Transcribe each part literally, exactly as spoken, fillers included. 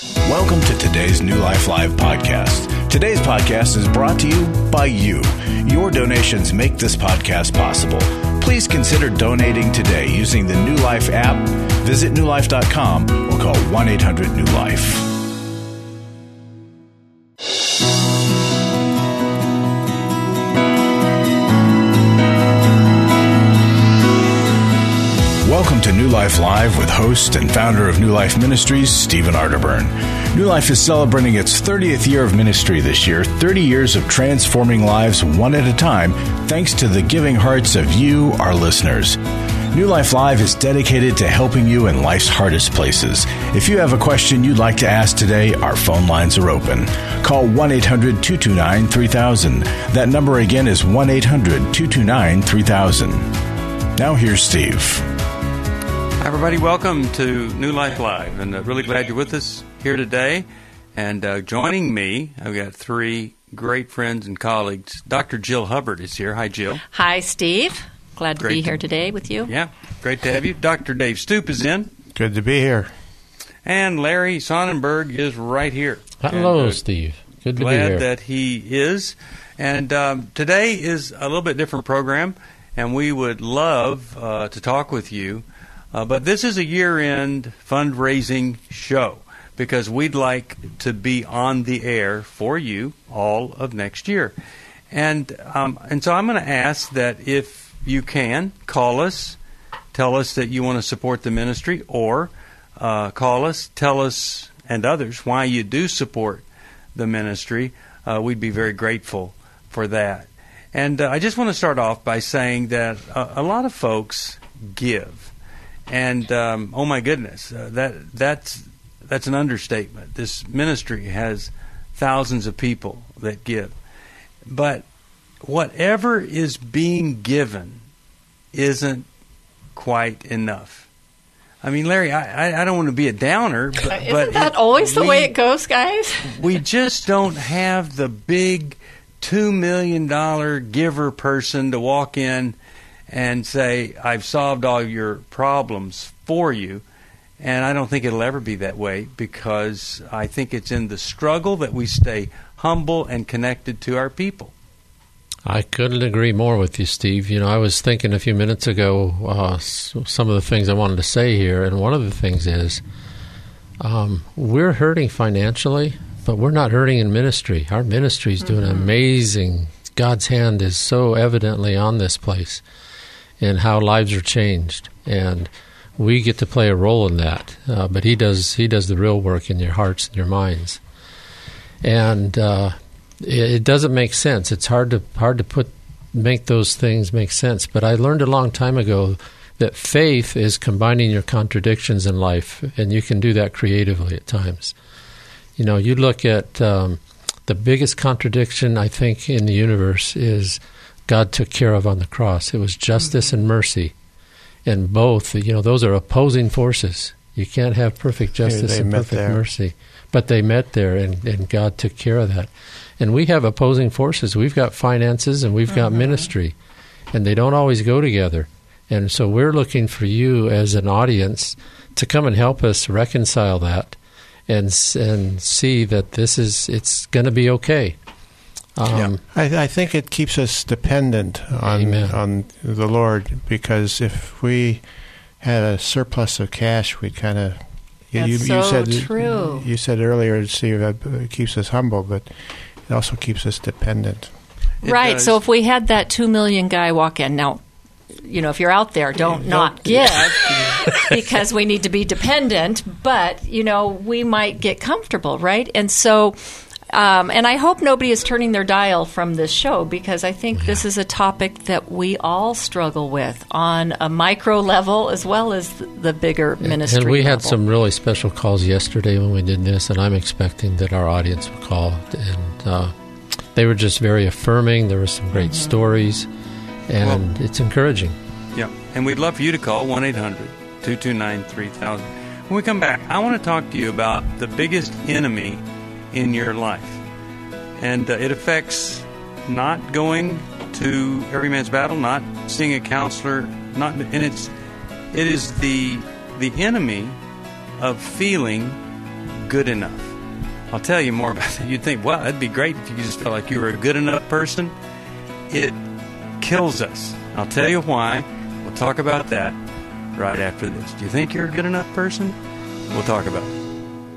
Welcome to today's New Life Live podcast. Today's podcast is brought to you by you. Your donations make this podcast possible. Please consider donating today using the New Life app. Visit new life dot com or call one eight hundred new life. Welcome to New Life Live with host and founder of New Life Ministries, Stephen Arterburn. New Life is celebrating its thirtieth year of ministry this year, thirty years of transforming lives one at a time, thanks to the giving hearts of you, our listeners. New Life Live is dedicated to helping you in life's hardest places. If you have a question you'd like to ask today, our phone lines are open. Call one eight hundred two two nine three thousand. That number again is one eight hundred two two nine three thousand. Now here's Steve. Hi, everybody. Welcome to New Life Live, and uh, really glad you're with us here today. And uh, joining me, I've got three great friends and colleagues. Doctor Jill Hubbard is here. Hi, Jill. Hi, Steve. Glad to Great be to, here today with you. Yeah, great to have you. Doctor Dave Stoop is in. Good to be here. And Larry Sonnenberg is right here. Hello, and, uh, Steve. Good to glad be here. Glad that he is. And um, today is a little bit different program, and we would love uh, to talk with you. Uh, but this is a year-end fundraising show because we'd like to be on the air for you all of next year. And um, and so I'm going to ask that if you can, call us, tell us that you want to support the ministry, or uh, call us, tell us and others why you do support the ministry. Uh, we'd be very grateful for that. And uh, I just want to start off by saying that a, a lot of folks give. And um, oh my goodness, uh, that that's that's an understatement. This ministry has thousands of people that give, but whatever is being given isn't quite enough. I mean, Larry, I, I, I don't want to be a downer, but isn't but that it, always the we, way it goes, guys? We just don't have the big two million dollar giver person to walk in and say, I've solved all your problems for you. And I don't think it'll ever be that way, because I think it's in the struggle that we stay humble and connected to our people. I couldn't agree more with you, Steve. You know, I was thinking a few minutes ago uh, some of the things I wanted to say here, and one of the things is um, we're hurting financially, but we're not hurting in ministry. Our ministry is doing mm-hmm. amazing. God's hand is so evidently on this place, and how lives are changed, and we get to play a role in that. Uh, but he does he does the real work in your hearts and your minds, and uh, it, it doesn't make sense. It's hard to hard to put make those things make sense. But I learned a long time ago that faith is combining your contradictions in life, and you can do that creatively at times. You know, you look at um, the biggest contradiction I think in the universe is God took care of on the cross. It was justice and mercy. And both, you know, those are opposing forces. You can't have perfect justice and perfect there. mercy. But they met there, and, and God took care of that. And we have opposing forces. We've got finances and we've got mm-hmm. ministry. And they don't always go together. And so we're looking for you as an audience to come and help us reconcile that and and see that this is, it's going to be okay. Um, yeah. I, I think it keeps us dependent on Amen. on the Lord, because if we had a surplus of cash, we'd kind of. That's you, so you said, true. You said earlier, Steve, it keeps us humble, but it also keeps us dependent. It right. does. So if we had that two million guy walk in now, you know, if you're out there, don't yeah, not give because we need to be dependent. But you know, we might get comfortable, right? And so. Um, and I hope nobody is turning their dial from this show, because I think yeah. this is a topic that we all struggle with on a micro level as well as the bigger ministry And we level. had some really special calls yesterday when we did this, and I'm expecting that our audience will call. And uh, they were just very affirming. There were some great mm-hmm. stories, and well, it's encouraging. Yeah, and we'd love for you to call one eight hundred two two nine three thousand. When we come back, I want to talk to you about the biggest enemy in your life, and uh, it affects not going to Every Man's Battle, not seeing a counselor, not, and it's it is the the enemy of feeling good enough. I'll tell you more about that. You'd think, well, that'd be great if you just felt like you were a good enough person. It kills us. I'll tell you why. We'll talk about that right after this. Do you think you're a good enough person? We'll talk about it.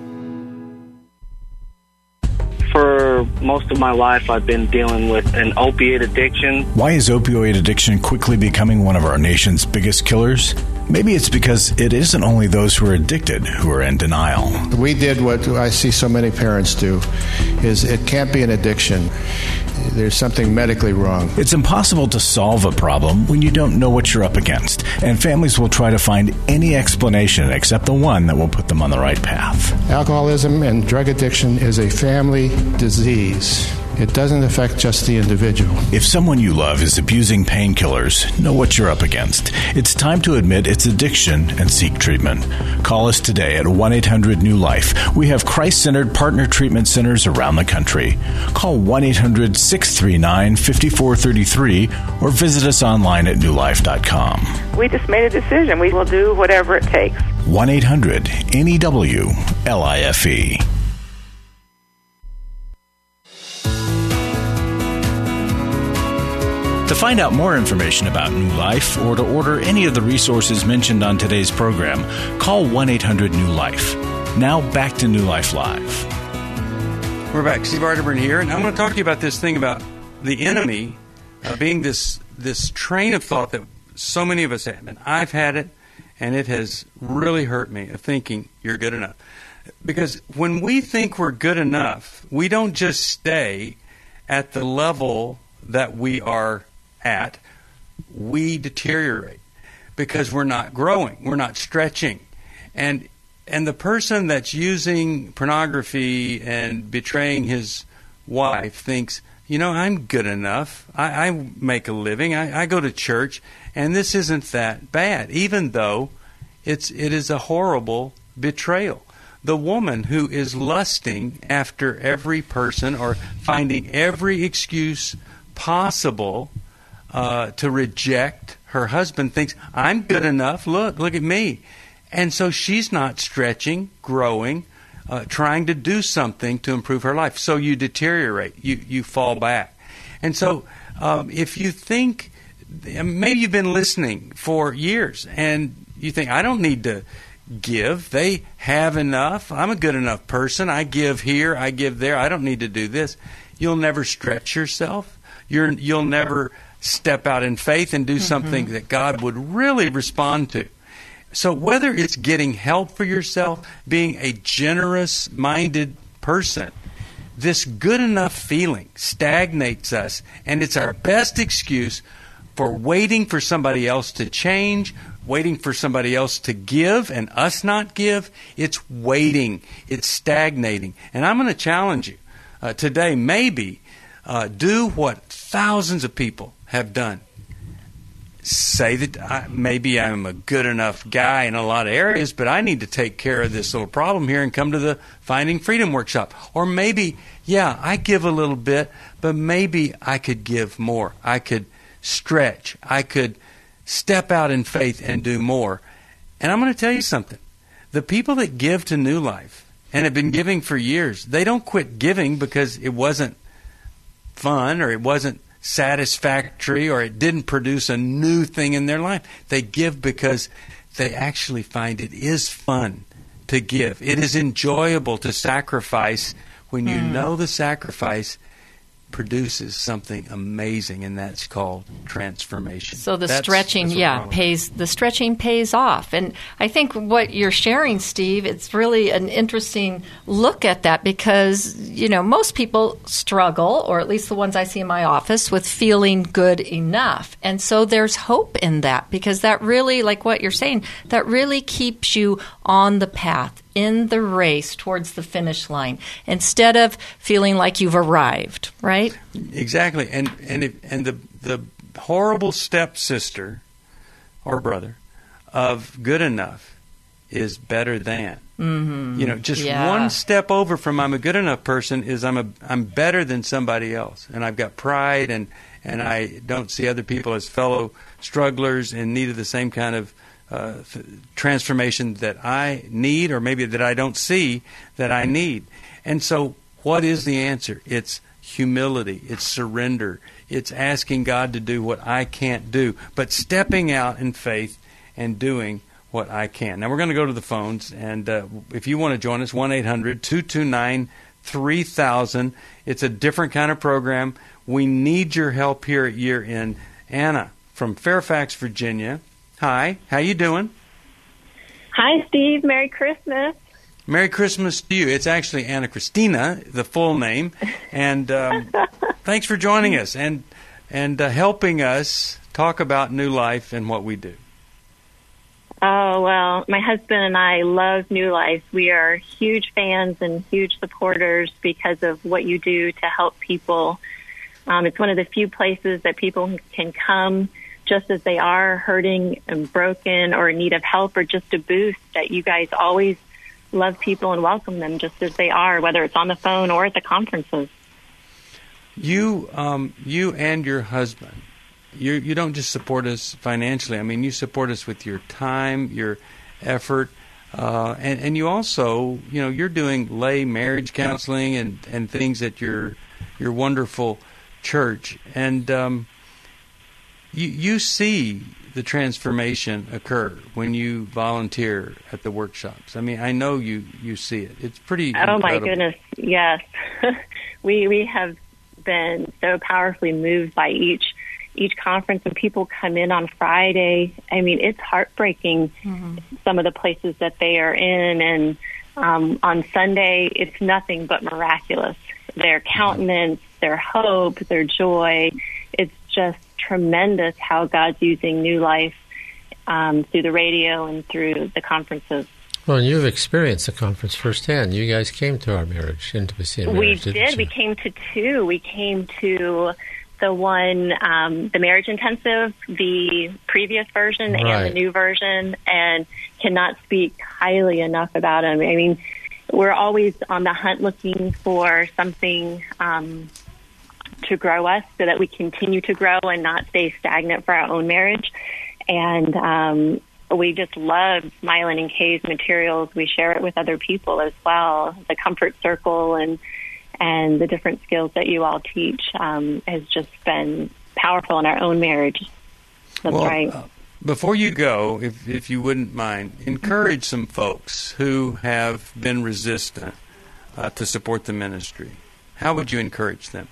For most of my life, I've been dealing with an opiate addiction. Why is opioid addiction quickly becoming one of our nation's biggest killers? Maybe it's because it isn't only those who are addicted who are in denial. We did what I see so many parents do, is it can't be an addiction. There's something medically wrong. It's impossible to solve a problem when you don't know what you're up against, and families will try to find any explanation except the one that will put them on the right path. Alcoholism and drug addiction is a family disease. It doesn't affect just the individual. If someone you love is abusing painkillers, know what you're up against. It's time to admit it's addiction and seek treatment. Call us today at one eight hundred new life. We have Christ-centered partner treatment centers around the country. Call one eight hundred six three nine five four three three or visit us online at new life dot com. We just made a decision. We will do whatever it takes. one eight hundred N E W L I F E. To find out more information about New Life or to order any of the resources mentioned on today's program, call one eight hundred new life. Now back to New Life Live. We're back. Steve Arterburn here, and I'm going to talk to you about this thing about the enemy uh, being this this train of thought that so many of us have. And I've had it, and it has really hurt me, of thinking you're good enough. Because when we think we're good enough, we don't just stay at the level that we are at, we deteriorate because we're not growing, we're not stretching. And and the person that's using pornography and betraying his wife thinks, you know, I'm good enough. I, I make a living. I, I go to church, and this isn't that bad, even though it's it is a horrible betrayal. The woman who is lusting after every person or finding every excuse possible uh, to reject her husband thinks, I'm good enough. Look, look at me. And so she's not stretching, growing, uh, trying to do something to improve her life. So you deteriorate. You, you fall back. And so um, if you think, maybe you've been listening for years and you think, I don't need to give. They have enough. I'm a good enough person. I give here. I give there. I don't need to do this. You'll never stretch yourself. You're, you'll never step out in faith and do mm-hmm. something that God would really respond to. So whether it's getting help for yourself, being a generous-minded person, this good enough feeling stagnates us, and it's our best excuse for waiting for somebody else to change, waiting for somebody else to give and us not give. It's waiting. It's stagnating. And I'm going to challenge you uh, today, maybe uh, do what thousands of people have done. Say that I, maybe I'm a good enough guy in a lot of areas, but I need to take care of this little problem here and come to the Finding Freedom workshop. Or maybe, yeah, I give a little bit, but maybe I could give more. I could stretch. I could step out in faith and do more. And I'm going to tell you something. The people that give to New Life and have been giving for years, they don't quit giving because it wasn't fun or it wasn't satisfactory or it didn't produce a new thing in their life. They give because they actually find it is fun to give. It is enjoyable to sacrifice when you mm. know the sacrifice produces something amazing, and that's called transformation. So the that's, stretching, that's yeah, pays. The stretching pays off, and I think what you're sharing, Steve, it's really an interesting look at that because you know most people struggle, or at least the ones I see in my office, with feeling good enough, and so there's hope in that because that really, like what you're saying, that really keeps you on the path, in the race towards the finish line, instead of feeling like you've arrived, right? Exactly. And and if, and the the horrible stepsister or brother of good enough is better than. Mm-hmm. You know, just yeah. one step over from I'm a good enough person is I'm a I'm better than somebody else, and I've got pride, and and I don't see other people as fellow strugglers in need of the same kind of uh, th- transformation that I need, or maybe that I don't see that I need. And so what is the answer? It's humility. It's surrender. It's asking God to do what I can't do, but stepping out in faith and doing what I can. Now, we're going to go to the phones, and uh, if you want to join us, one eight hundred two two nine three thousand. It's a different kind of program. We need your help here at year end. Anna from Fairfax, Virginia. Hi, how you doing? Hi, Steve. Merry Christmas. Merry Christmas to you. It's actually Anna Christina, the full name. And um, thanks for joining us and and uh, helping us talk about New Life and what we do. Oh, well, my husband and I love New Life. We are huge fans and huge supporters because of what you do to help people. Um, it's one of the few places that people can come just as they are, hurting and broken or in need of help or just a boost, that you guys always love people and welcome them just as they are, whether it's on the phone or at the conferences. You, um, you and your husband, you you don't just support us financially. I mean, you support us with your time, your effort, uh, and and you also, you know, you're doing lay marriage counseling and, and things at your your wonderful church, and um, you you see the transformation occur when you volunteer at the workshops. I mean, I know you, you see it. It's pretty Oh, incredible. my goodness, yes. we we have been so powerfully moved by each each conference. When people come in on Friday, I mean, it's heartbreaking, mm-hmm. some of the places that they are in. And um, on Sunday, it's nothing but miraculous. Their countenance, their hope, their joy, it's just tremendous how God's using New Life um, through the radio and through the conferences. Well, and you've experienced the conference firsthand. You guys came to our marriage, Intimacy and Marriage, We did. You? We came to two. We came to the one, um, the Marriage Intensive, the previous version right. and the new version, and cannot speak highly enough about them. I mean, we're always on the hunt looking for something um, to grow us so that we continue to grow and not stay stagnant for our own marriage. And um, we just love Mylon and Kay's materials. We share it with other people as well. The Comfort Circle and and the different skills that you all teach um, has just been powerful in our own marriage. That's well, right. Uh, before you go, if if you wouldn't mind, encourage some folks who have been resistant uh, to support the ministry. How would you encourage them?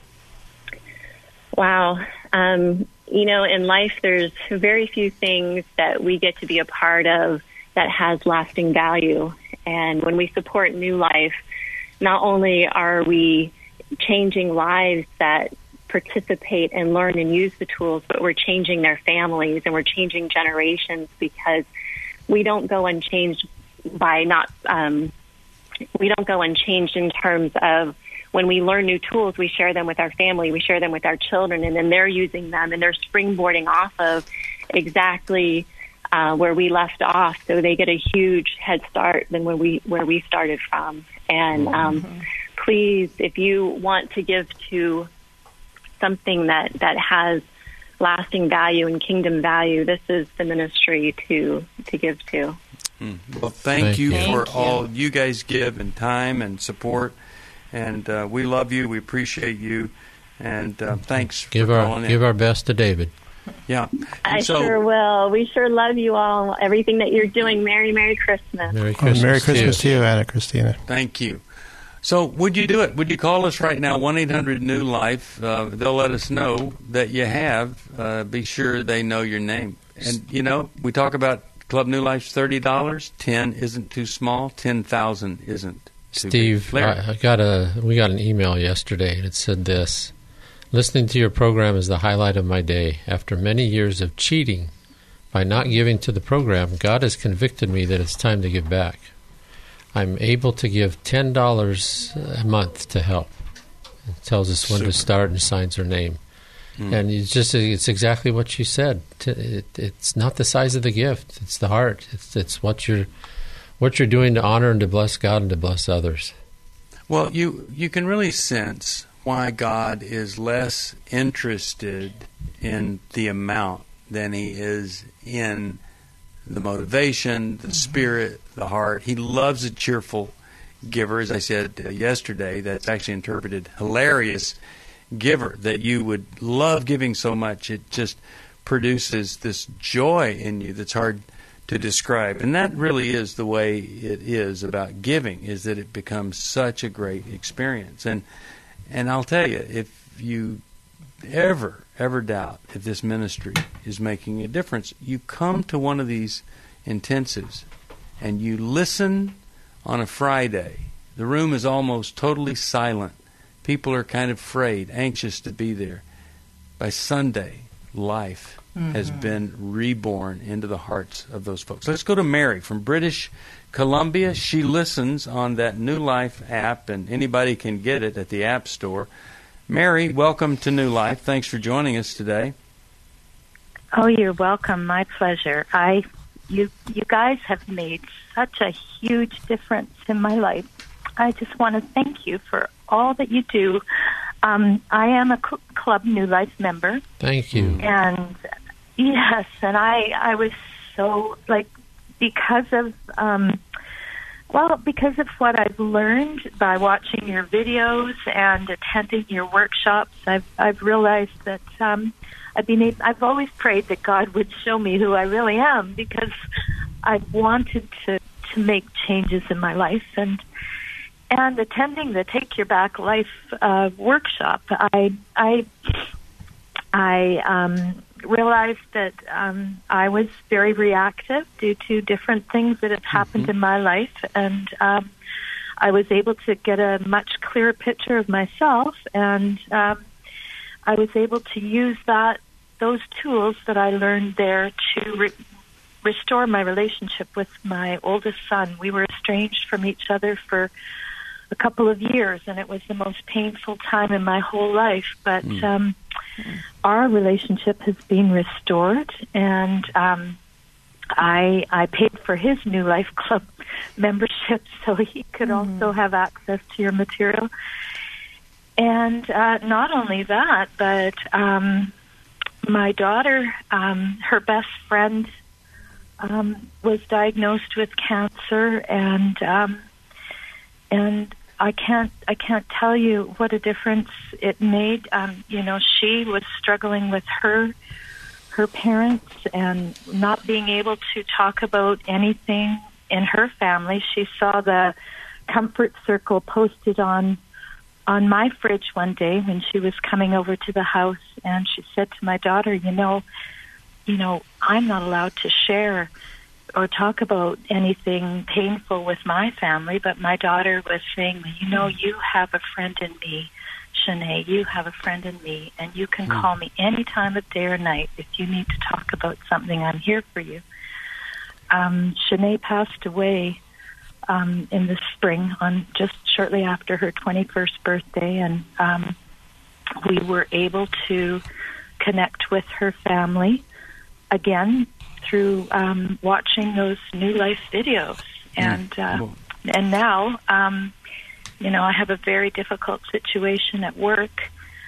Wow. Um, you know, in life, there's very few things that we get to be a part of that has lasting value. And when we support New Life, not only are we changing lives that participate and learn and use the tools, but we're changing their families and we're changing generations, because we don't go unchanged by not, um, we don't go unchanged in terms of when we learn new tools, we share them with our family, we share them with our children, and then they're using them and they're springboarding off of exactly uh, where we left off. So they get a huge head start than when we where we started from. And um, mm-hmm. please, if you want to give to something that, that has lasting value and kingdom value, this is the ministry to to give to. Mm. Well, thank, thank you thank for you. all you guys give in time and support. And uh, we love you. We appreciate you. And uh, thanks give for our, calling in. Give our best to David. Yeah. I so, sure will. We sure love you all. Everything that you're doing. Merry, Merry Christmas. Merry Christmas, oh, Merry Christmas to you. to you, Anna Christina. Thank you. So would you do it? Would you call us right now, one eight hundred new life? Uh, they'll let us know that you have. Uh, be sure they know your name. And, you know, we talk about Club New Life's thirty dollars. ten isn't too small. ten thousand isn't too Steve, big. I, I got a, we got an email yesterday, and it said this: listening to your program is the highlight of my day. After many years of cheating by not giving to the program, God has convicted me that it's time to give back. I'm able to give ten dollars a month to help. It tells us when Super. to start and signs her name. Mm. And it's just it's exactly what you said. It, it's not the size of the gift; it's the heart. It's it's what you're what you're doing to honor and to bless God and to bless others. Well, you you can really sense why God is less interested in the amount than He is in the motivation, the spirit, the heart. He loves a cheerful giver. As I said uh, yesterday, that's actually interpreted hilarious giver, that you would love giving so much. It just produces this joy in you that's hard to describe. And that really is the way it is about giving, is that it becomes such a great experience. And and I'll tell you, if you ever, ever doubt if this ministry is making a difference, you come to one of these intensives and you listen on a Friday. The room is almost totally silent. People are kind of afraid, anxious to be there. By Sunday, life mm-hmm. has been reborn into the hearts of those folks. Let's go to Mary from British Columbia. She listens on that New Life app, and anybody can get it at the App Store. Mary, welcome to New Life. Thanks for joining us today. Oh, you're welcome. My pleasure. I, you, you guys have made such a huge difference in my life. I just want to thank you for all that you do. Um, I am a cl- Club New Life member. Thank you. And yes, and I, I was so, like, because of, um, well, because of what I've learned by watching your videos and attending your workshops, I've, I've realized that um, I've been able, I've always prayed that God would show me who I really am, because I've wanted to, to make changes in my life. And And attending the Take Your Back Life uh, workshop, I I I um, realized that um, I was very reactive due to different things that have happened mm-hmm. in my life, and um, I was able to get a much clearer picture of myself, and um, I was able to use that those tools that I learned there to re- restore my relationship with my oldest son. We were estranged from each other for a couple of years, and it was the most painful time in my whole life. But mm. um, our relationship has been restored, and um, I I paid for his New Life Club membership so he could mm. also have access to your material. And uh, not only that, but um, my daughter, um, her best friend, um, was diagnosed with cancer, and um, and I can't I can't tell you what a difference it made. Um, you know, she was struggling with her her parents and not being able to talk about anything in her family. She saw the Comfort Circle posted on on my fridge one day when she was coming over to the house, and she said to my daughter, you know, you know, I'm not allowed to share or talk about anything painful with my family, but my daughter was saying, you know, you have a friend in me, Shanae, you have a friend in me, and you can mm. call me any time of day or night if you need to talk about something. I'm here for you. Um, Shanae passed away um, in the spring, on just shortly after her twenty-first birthday, and um, we were able to connect with her family again through um, watching those New Life videos. And uh, and now, um, you know, I have a very difficult situation at work,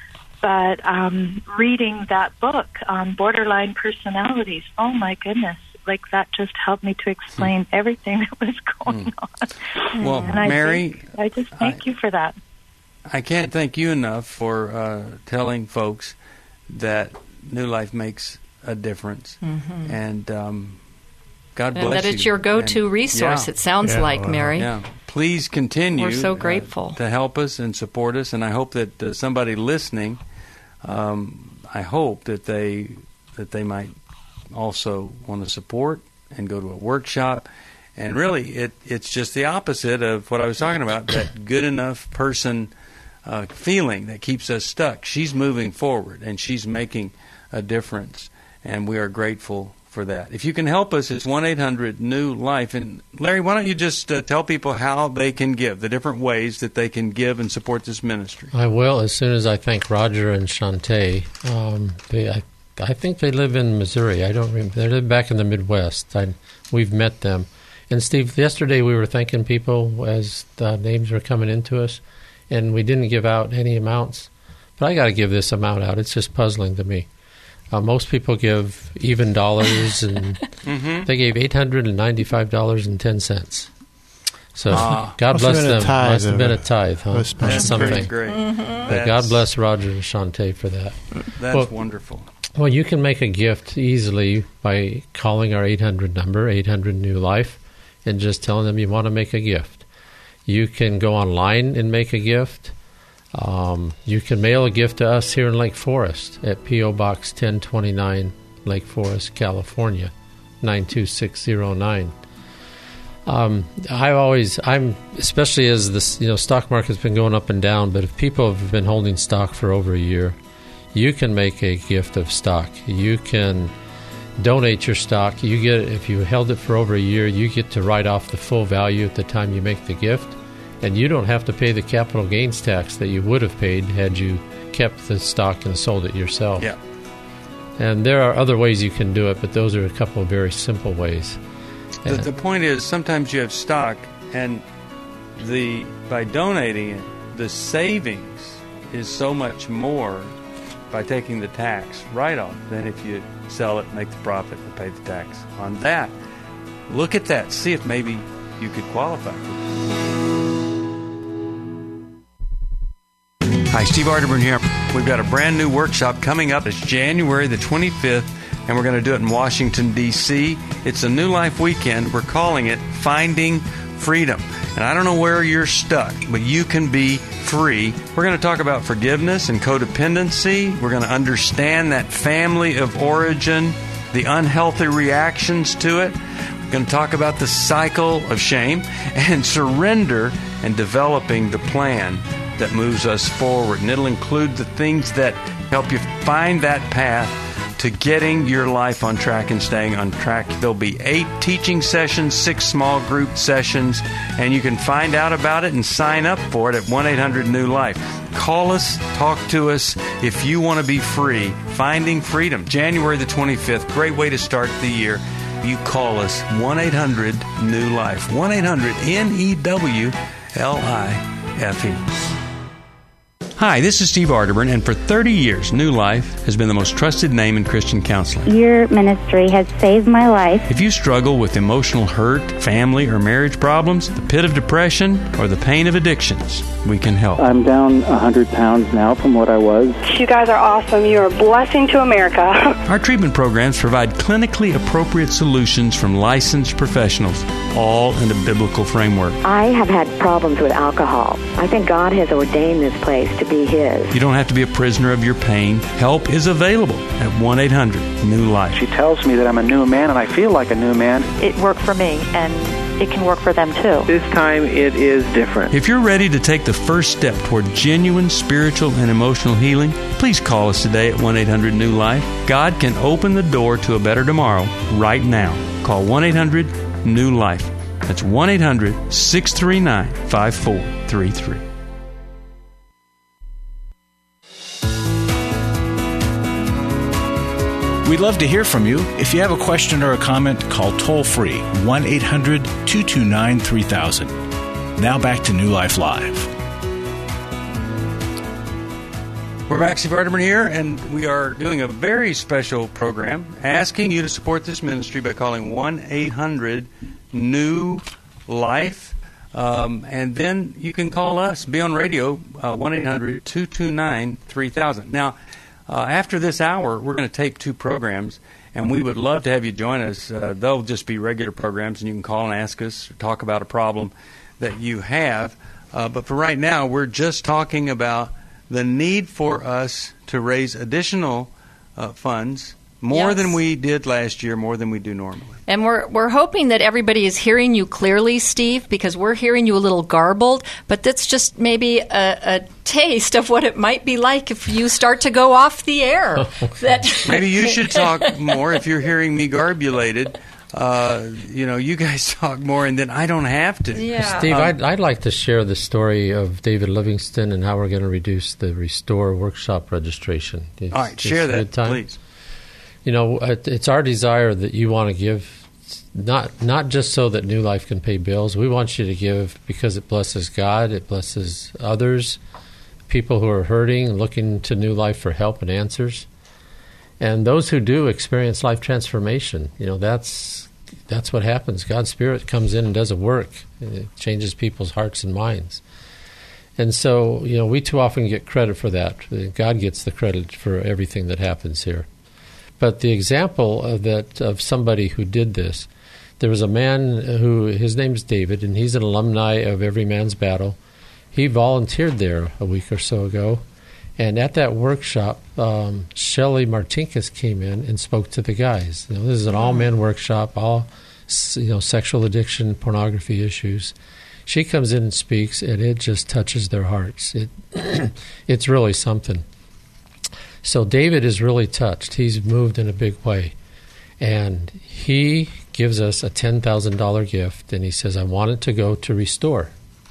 but um, reading that book on borderline personalities, oh my goodness, like that just helped me to explain hmm. everything that was going mm. on. Well, and I Mary, think, I just thank I, you for that. I can't thank you enough for uh, telling folks that New Life makes a difference, mm-hmm. and um, God bless you. And that it's your go-to and, resource, yeah. it sounds yeah, like, well, Mary. Yeah. Please continue. We're so grateful. Uh, to help us and support us, and I hope that uh, somebody listening, um, I hope that they that they might also want to support and go to a workshop. And really, it it's just the opposite of what I was talking about, that good enough person uh, feeling that keeps us stuck. She's moving forward, and she's making a difference. And we are grateful for that. If you can help us, it's one eight hundred new life. And Larry, why don't you just uh, tell people how they can give, the different ways that they can give and support this ministry? I will, as soon as I thank Roger and Shantae. Um, they, I, I think they live in Missouri. I don't remember. They live back in the Midwest. I, we've met them. And Steve, yesterday we were thanking people as the names were coming into us, and we didn't give out any amounts. But I got to give this amount out. It's just puzzling to me. Uh, most people give even dollars, and mm-hmm. they gave eight hundred ninety-five dollars and ten cents. So uh, God bless them. Must have been a tithe, huh? That's something. Pretty great. Mm-hmm. But God bless Roger and Shante for that. That's well, wonderful. Well, you can make a gift easily by calling our eight hundred number, eight hundred New Life, and just telling them you want to make a gift. You can go online and make a gift. Um, you can mail a gift to us here in Lake Forest at P O. Box ten twenty-nine, Lake Forest, California, nine two six zero nine. Um, I always, I'm especially as this, you know, stock market's been going up and down. But if people have been holding stock for over a year, you can make a gift of stock. You can donate your stock. You get, if you held it for over a year, you get to write off the full value at the time you make the gift, and you don't have to pay the capital gains tax that you would have paid had you kept the stock and sold it yourself. Yeah. And there are other ways you can do it, but those are a couple of very simple ways. The, the point is, sometimes you have stock, and the by donating it, the savings is so much more by taking the tax write-off than if you sell it, make the profit, and pay the tax on that. Look at that. See if maybe you could qualify for it. Hi, Steve Arterburn here. We've got a brand new workshop coming up. It's January the twenty-fifth. And we're going to do it in Washington, D C It's a New Life weekend. We're calling it Finding Freedom. And I don't know where you're stuck, but you can be free. We're going to talk about forgiveness and codependency. We're going to understand that family of origin, the unhealthy reactions to it. We're going to talk about the cycle of shame and surrender and developing the plan that moves us forward. And it'll include the things that help you find that path to getting your life on track and staying on track. There'll be eight teaching sessions, six small group sessions, and you can find out about it and sign up for it at one eight hundred new life. Call us, talk to us if you want to be free. Finding Freedom, January the twenty-fifth. Great way to start the year. You call us, one eight hundred new life. one eight hundred N E W L I F E. Hi, this is Steve Arterburn, and for thirty years, New Life has been the most trusted name in Christian counseling. Your ministry has saved my life. If you struggle with emotional hurt, family or marriage problems, the pit of depression, or the pain of addictions, we can help. I'm down one hundred pounds now from what I was. You guys are awesome. You're a blessing to America. Our treatment programs provide clinically appropriate solutions from licensed professionals, all in a biblical framework. I have had problems with alcohol. I think God has ordained this place to be His. You don't have to be a prisoner of your pain. Help is available at one eight hundred new life. She tells me that I'm a new man, and I feel like a new man. It worked for me, and it can work for them too. This time it is different. If you're ready to take the first step toward genuine spiritual and emotional healing, please call us today at one eight hundred new life. God can open the door to a better tomorrow right now. Call one eight hundred new life. That's one eight hundred six three nine five four three three. We'd love to hear from you. If you have a question or a comment, call toll-free one eight hundred two two nine three thousand. Now back to New Life Live. We're back, Steve Arterburn here, and we are doing a very special program asking you to support this ministry by calling one eight hundred new life. Um, and then you can call us, be on radio, uh, one eight hundred two two nine three thousand. Now, Uh, after this hour, we're going to tape two programs, and we would love to have you join us. Uh, they'll just be regular programs, and you can call and ask us or talk about a problem that you have. Uh, but for right now, we're just talking about the need for us to raise additional uh, funds, more Yes. than we did last year, more than we do normally. And we're we're hoping that everybody is hearing you clearly, Steve, because we're hearing you a little garbled. But that's just maybe a, a taste of what it might be like if you start to go off the air. that Maybe you should talk more if you're hearing me garbulated. Uh, you know, you guys talk more, and then I don't have to. Yeah. Steve, Um, I'd, I'd like to share the story of David Livingston and how we're going to reduce the Restore workshop registration. It's, All right, share that, time. please. You know, it's our desire that you want to give, not not just so that New Life can pay bills. We want you to give because it blesses God, it blesses others, people who are hurting, looking to New Life for help and answers. And those who do experience life transformation, you know, that's that's what happens. God's Spirit comes in and does a work. It changes people's hearts and minds. And so, you know, we too often get credit for that. God gets the credit for everything that happens here. But the example of that of somebody who did this, there was a man who, his name's David, and he's an alumni of Every Man's Battle. He volunteered there a week or so ago. And at that workshop, um, Shelley Martinkus came in and spoke to the guys. You know, this is an all-men workshop, all you know, sexual addiction, pornography issues. She comes in and speaks, and it just touches their hearts. It, it's really something. So David is really touched. He's moved in a big way. And he gives us a ten thousand dollars gift, and he says, I want it to go to Restore.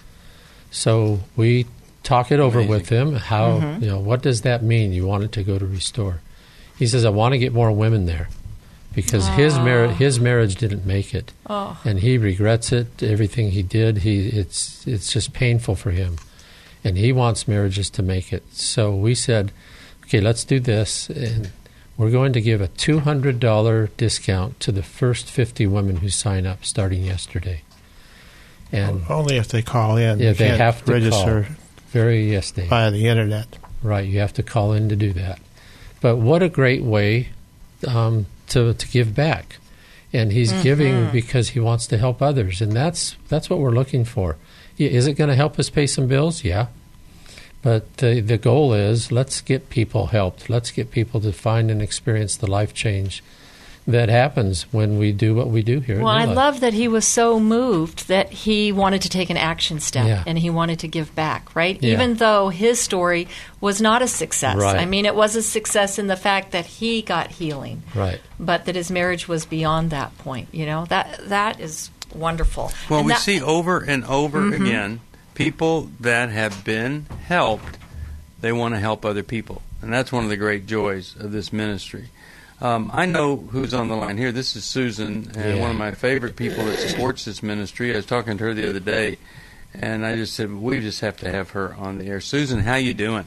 So we talk it over Amazing. with him. How, mm-hmm. you know, what does that mean, you want it to go to Restore? He says, I want to get more women there. Because oh. his mar- his marriage didn't make it, oh. and he regrets it. Everything he did, he it's it's just painful for him, and he wants marriages to make it. So we said, okay, let's do this, and we're going to give a two hundred dollars discount to the first fifty women who sign up starting yesterday. And only if they call in. Yeah, they have to register. Call. Very yes, Dave. Via the internet. Right, you have to call in to do that. But what a great way. Um, To, to give back, and he's mm-hmm. giving because he wants to help others, and that's that's what we're looking for. Is it going to help us pay some bills? Yeah, but the the goal is let's get people helped. Let's get people to find and experience the life change that happens when we do what we do here. Well, I love that he was so moved that he wanted to take an action step yeah. and he wanted to give back, right? Yeah. Even though his story was not a success. Right. I mean, it was a success in the fact that he got healing, right? But that his marriage was beyond that point. You know, that that is wonderful. Well, and we that, see over and over mm-hmm. again people that have been helped, they want to help other people. And that's one of the great joys of this ministry. Um, I know who's on the line here. This is Susan, and yeah. one of my favorite people that supports this ministry. I was talking to her the other day, and I just said, we just have to have her on the air. Susan, how you doing?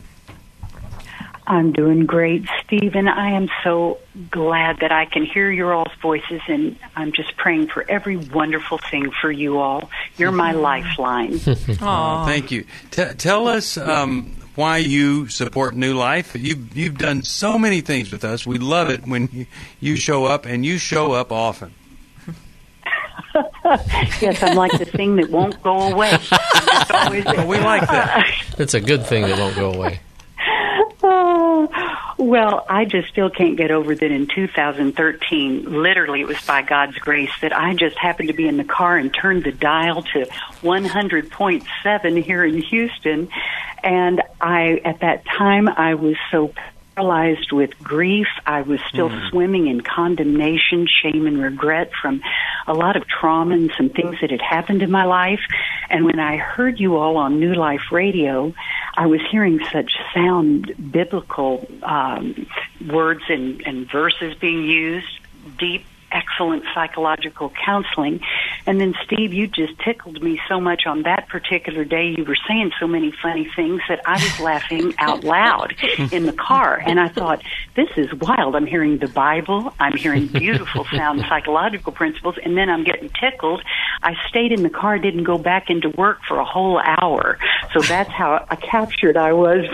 I'm doing great, Stephen. I am so glad that I can hear your all's voices, and I'm just praying for every wonderful thing for you all. You're my lifeline. Oh, thank you. T- tell us um, why you support New Life. You've, you've done so many things with us. We love it when you, you show up, and you show up often. Yes, I'm like the thing that won't go away. Always, well, we like that. It's a good thing that won't go away. Oh, well, I just still can't get over that in two thousand thirteen, literally it was by God's grace that I just happened to be in the car and turned the dial to one hundred point seven here in Houston. And I, at that time, I was so paralyzed with grief. I was still mm. swimming in condemnation, shame, and regret from a lot of trauma and some things that had happened in my life. And when I heard you all on New Life Radio, I was hearing such sound biblical um, words and, and verses being used, deep, excellent psychological counseling. And then, Steve, you just tickled me so much on that particular day. You were saying so many funny things that I was laughing out loud in the car. And I thought, this is wild. I'm hearing the Bible. I'm hearing beautiful sound psychological principles. And then I'm getting tickled. I stayed in the car, didn't go back into work for a whole hour. So that's how captured I was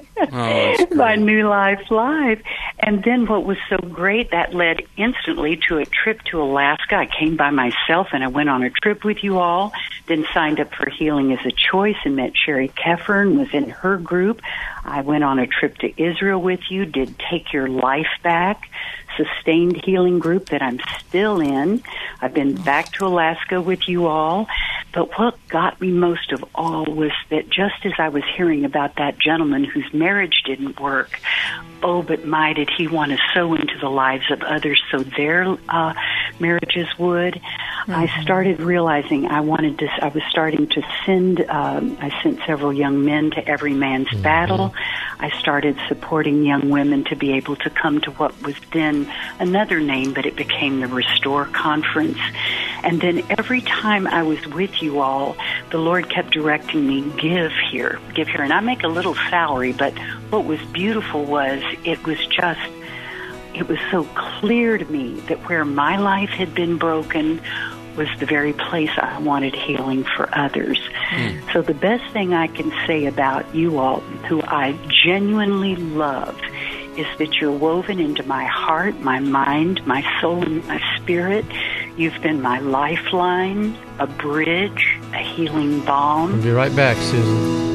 oh, by New Life Live. And then what was so great, that led instantly to a trip to Alaska. I came by myself and I went on a trip with you all, then signed up for Healing as a Choice and met Sherry Keffer and was in her group. I went on a trip to Israel with you, did Take Your Life Back, Sustained Healing group that I'm still in. I've been back to Alaska with you all. But what got me most of all was that just as I was hearing about that gentleman whose marriage didn't work, oh, but my, did he want to sow into the lives of others so their uh, marriages would. Mm-hmm. I started realizing I wanted to, I was starting to send, um, I sent several young men to Every Man's mm-hmm. Battle. I started supporting young women to be able to come to what was then another name, but it became the Restore Conference. And then every time I was with you all, the Lord kept directing me, give here, give here. And I make a little salary, but what was beautiful was it was just, it was so clear to me that where my life had been broken was the very place I wanted healing for others. Mm. So the best thing I can say about you all, who I genuinely love, is that you're woven into my heart, my mind, my soul, and my spirit. You've been my lifeline, a bridge, a healing balm. We'll be right back, Susan.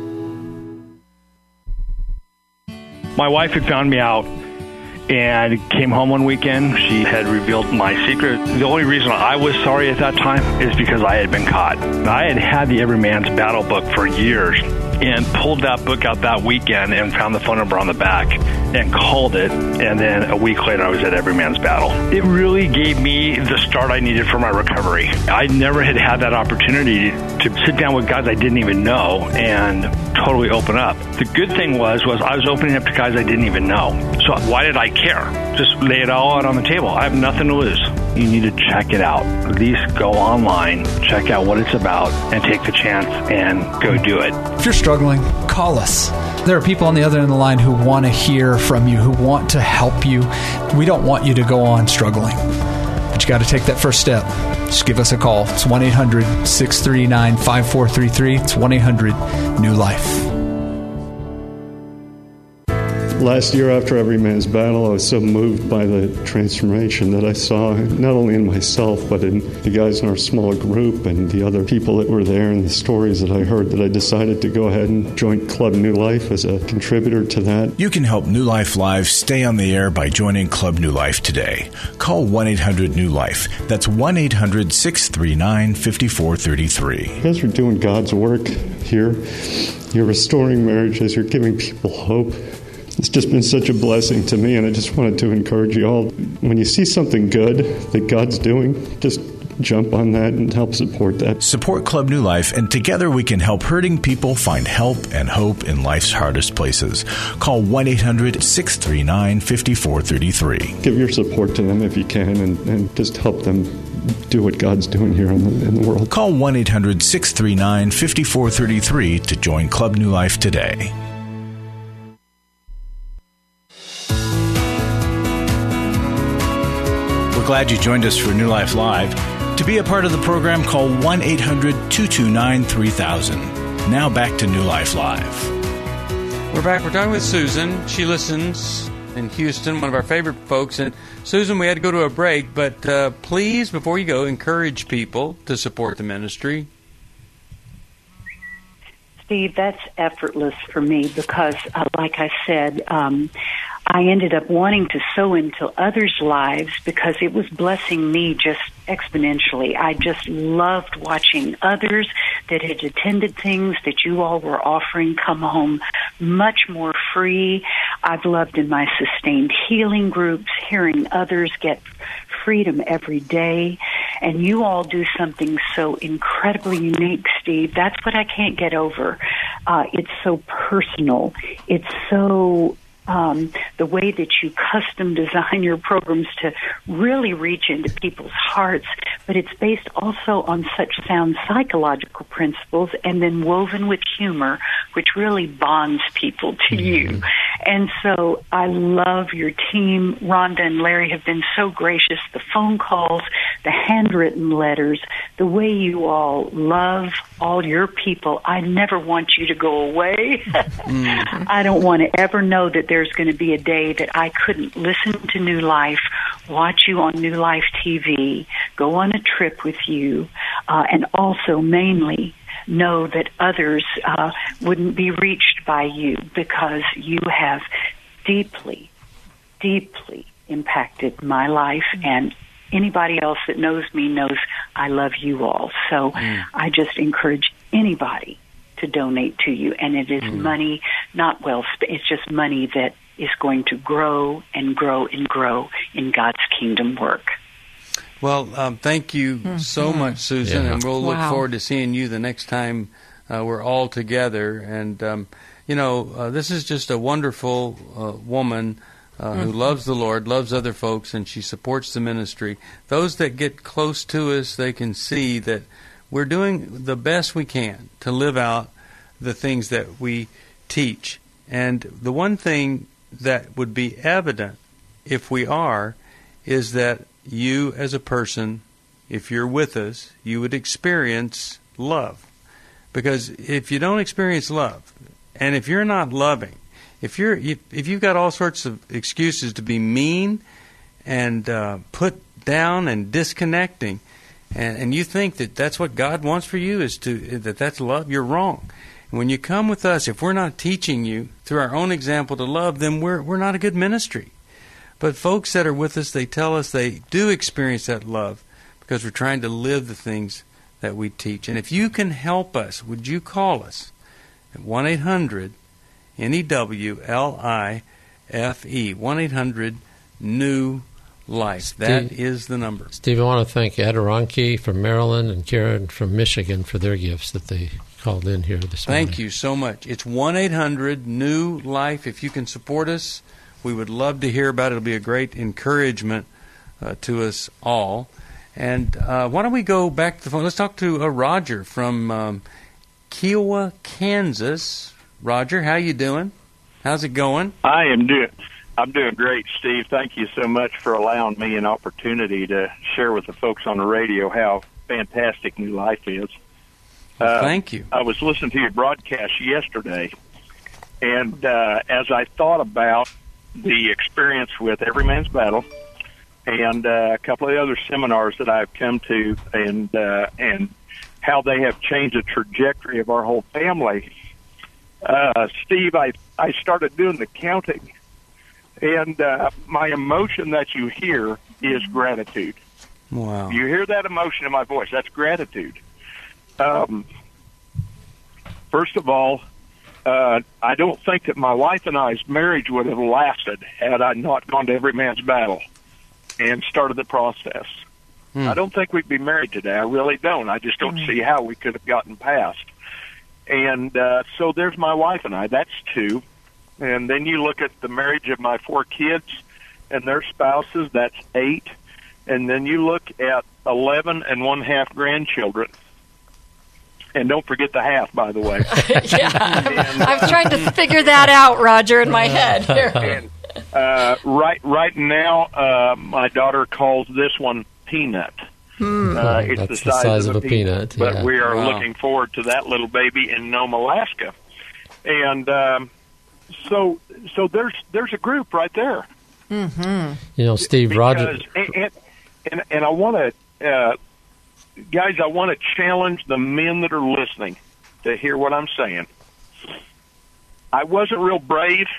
My wife had found me out and came home one weekend. She had revealed my secret. The only reason I was sorry at that time is because I had been caught. I had had the Every Man's Battle book for years and pulled that book out that weekend and found the phone number on the back and called it, and then a week later I was at Every Man's Battle. It really gave me the start I needed for my recovery. I never had had that opportunity to sit down with guys I didn't even know and totally open up. The good thing was, was I was opening up to guys I didn't even know. So why did I care? Just lay it all out on the table. I have nothing to lose. You need to check it out. At least go online, check out what it's about, and take the chance and go do it. If you're struggling, call us. There are people on the other end of the line who want to hear from you, who want to help you. We don't want you to go on struggling, but you got to take that first step. Just give us a call. It's one eight hundred six three nine five four three three. It's one eight hundred new life. Last year after Every Man's Battle, I was so moved by the transformation that I saw not only in myself, but in the guys in our small group and the other people that were there and the stories that I heard, that I decided to go ahead and join Club New Life as a contributor to that. You can help New Life Live stay on the air by joining Club New Life today. Call one eight hundred new life. That's one eight hundred six three nine five four three three. You guys are doing God's work here. You're restoring marriages. You're giving people hope. It's just been such a blessing to me, and I just wanted to encourage you all. When you see something good that God's doing, just jump on that and help support that. Support Club New Life, and together we can help hurting people find help and hope in life's hardest places. Call one eight hundred six three nine five four three three. Give your support to them if you can, and, and just help them do what God's doing here in the, in the world. Call one eight hundred six three nine five four three three to join Club New Life today. Glad you joined us for New Life Live. To be a part of the program, call one eight hundred two two nine three thousand. Now back to New Life Live. We're back. We're talking with Susan. She listens in Houston, one of our favorite folks. And Susan, we had to go to a break, but uh, please, before you go, encourage people to support the ministry. Steve, that's effortless for me because, uh, like I said, um, I ended up wanting to sow into others' lives because it was blessing me just exponentially. I just loved watching others that had attended things that you all were offering come home much more free. I've loved in my sustained healing groups, hearing others get freedom every day. And you all do something so incredibly unique, Steve. That's what I can't get over. Uh, it's so personal. It's so... Um, the way that you custom design your programs to really reach into people's hearts, but it's based also on such sound psychological principles and then woven with humor, which really bonds people to mm-hmm. you. And so I love your team. Rhonda and Larry have been so gracious. The phone calls, the handwritten letters, the way you all love all your people. I never want you to go away. mm-hmm. I don't want to ever know that there's going to be a day that I couldn't listen to New Life, watch you on New Life T V, go on a trip with you, uh, and also mainly know that others uh, wouldn't be reached by you because you have deeply, deeply impacted my life, and anybody else that knows me knows I love you all. So mm. I just encourage anybody to donate to you, and it is mm. money, not well spent. It's just money that is going to grow and grow and grow in God's kingdom work. Well, um, thank you mm-hmm. so much, Susan, yeah. and we'll look wow. forward to seeing you the next time uh, we're all together. And, um, you know, uh, this is just a wonderful uh, woman uh, mm-hmm. who loves the Lord, loves other folks, and she supports the ministry. Those that get close to us, they can see that we're doing the best we can to live out the things that we teach. And the one thing that would be evident if we are, is that you as a person, if you're with us, you would experience love. Because if you don't experience love, and if you're not loving, if you're if, if you've got all sorts of excuses to be mean and uh, put down and disconnecting, and, and you think that that's what God wants for you, is to that that's love, you're wrong. When you come with us, if we're not teaching you through our own example to love, then we're we're not a good ministry. But folks that are with us, they tell us they do experience that love because we're trying to live the things that we teach. And if you can help us, would you call us at one eight hundred N E W L I F E, one eight hundred new life. That Steve, is the number. Steve, I want to thank Adironke from Maryland and Karen from Michigan for their gifts that they called in here this morning. Thank you so much. It's one eight hundred new life. If you can support us, we would love to hear about it. It'll be a great encouragement uh, to us all. And uh, why don't we go back to the phone? Let's talk to uh, Roger from um, Kiowa, Kansas. Roger, how you doing? How's it going? I am doing. I'm doing great, Steve. Thank you so much for allowing me an opportunity to share with the folks on the radio how fantastic New Life is. Well, uh, thank you. I was listening to your broadcast yesterday, and uh, as I thought about the experience with Every Man's Battle and uh, a couple of the other seminars that I've come to, and uh, and how they have changed the trajectory of our whole family, uh, Steve, I, I started doing the counting, and uh, my emotion that you hear is gratitude. Wow. You hear that emotion in my voice. That's gratitude. Um, first of all, uh, I don't think that my wife and I's marriage would have lasted had I not gone to Every Man's Battle and started the process. Hmm. I don't think we'd be married today. I really don't. I just don't hmm. see how we could have gotten past. And uh, so there's my wife and I. That's two. And then you look at the marriage of my four kids and their spouses. That's eight. And then you look at eleven and one half grandchildren. And don't forget the half, by the way. yeah, and, uh, I'm trying to figure that out, Roger, in my head. and, uh, right, right now, uh, my daughter calls this one Peanut. Hmm. Uh, it's That's the size, the size of, of a a peanut, peanut. But yeah. we are Wow. looking forward to that little baby in Nome, Alaska. And um, so, so there's there's a group right there. Mm-hmm. You know, Steve, because, Roger, and and, and, and I want to. Uh, Guys, I want to challenge the men that are listening to hear what I'm saying. I wasn't real brave.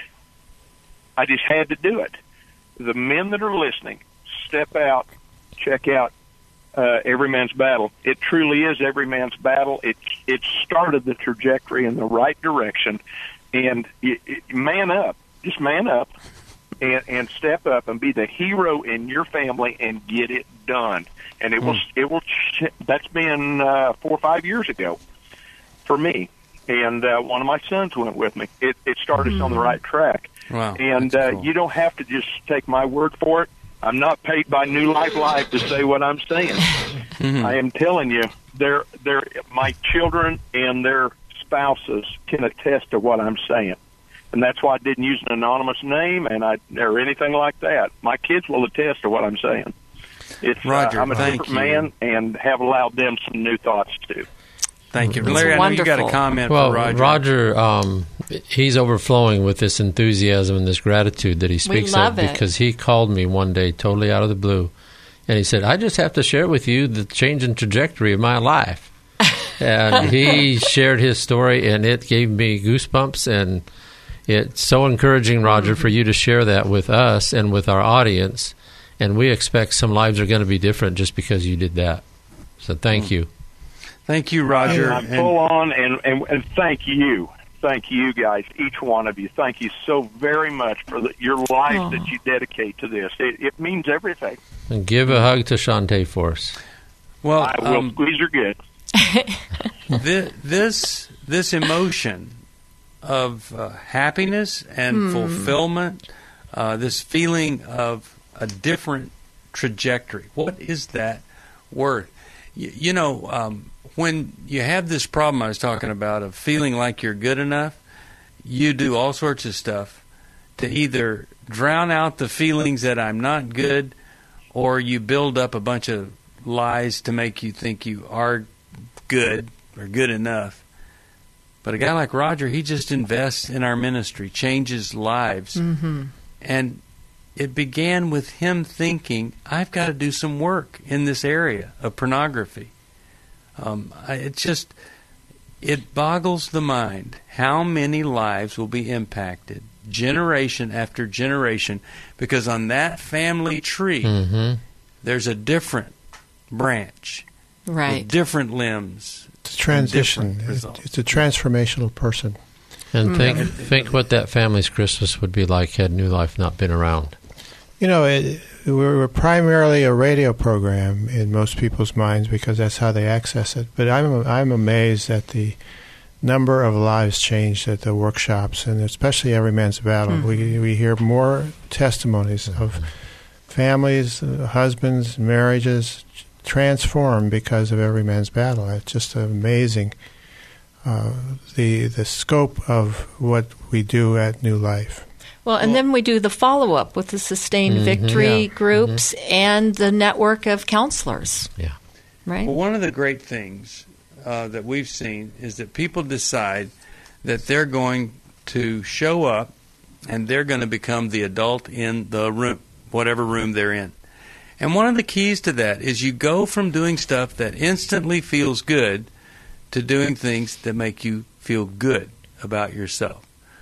I just had to do it. The men that are listening, step out, check out uh, Every Man's Battle. It truly is Every Man's Battle. It it started the trajectory in the right direction. And it, it, man up. Just man up and, and step up and be the hero in your family and get it done. And it will, it will, that's been uh, four or five years ago for me. And uh, one of my sons went with me. It, it started us on the right track. Wow. And uh, cool. you don't have to just take my word for it. I'm not paid by New Life Live to say what I'm saying. Mm-hmm. I am telling you, they're, they're, my children and their spouses can attest to what I'm saying. And that's why I didn't use an anonymous name and I or anything like that. My kids will attest to what I'm saying. It's, Roger, uh, I'm a thank different you. man and have allowed them some new thoughts too. Thank you. Larry, I know you got a comment well, for Roger. Roger, um, he's overflowing with this enthusiasm and this gratitude that he speaks love of it. because he called me one day totally out of the blue. And he said, I just have to share with you the change in trajectory of my life. And he shared his story, and it gave me goosebumps. And it's so encouraging, Roger, for you to share that with us and with our audience. And we expect some lives are going to be different just because you did that. So thank you. Thank you, Roger. I'm full on, and, and, and thank you. Thank you, guys, each one of you. Thank you so very much for the, your life Oh. that you dedicate to this. It, it means everything. And give a hug to Shantae for us. Well, I will um, squeeze her good. this, this this emotion of uh, happiness and Hmm. fulfillment, uh, this feeling of a different trajectory. What is that worth? You, you know, um, when you have this problem I was talking about of feeling like you're good enough, you do all sorts of stuff to either drown out the feelings that I'm not good, or you build up a bunch of lies to make you think you are good or good enough. But a guy like Roger, he just invests in our ministry, changes lives. Mm-hmm. And it began with him thinking, I've got to do some work in this area of pornography. Um, I, it just, it boggles the mind how many lives will be impacted generation after generation, because on that family tree, mm-hmm. there's a different branch, right? With different limbs. It's a transition. It's a transformational person. And think Mm-hmm. think what that family's Christmas would be like had New Life not been around. You know, it, we were primarily a radio program in most people's minds because that's how they access it. But I'm I'm amazed at the number of lives changed at the workshops, and especially Every Man's Battle. Mm-hmm. We we hear more testimonies of families, uh, husbands, marriages transformed because of Every Man's Battle. It's just amazing. Uh, the the scope of what we do at New Life. Well, and then we do the follow-up with the Sustained Mm-hmm. Victory Yeah. groups and the network of counselors. Yeah. Right? Well, one of the great things uh, that we've seen is that people decide that they're going to show up and they're going to become the adult in the room, whatever room they're in. And one of the keys to that is you go from doing stuff that instantly feels good to doing things that make you feel good about yourself.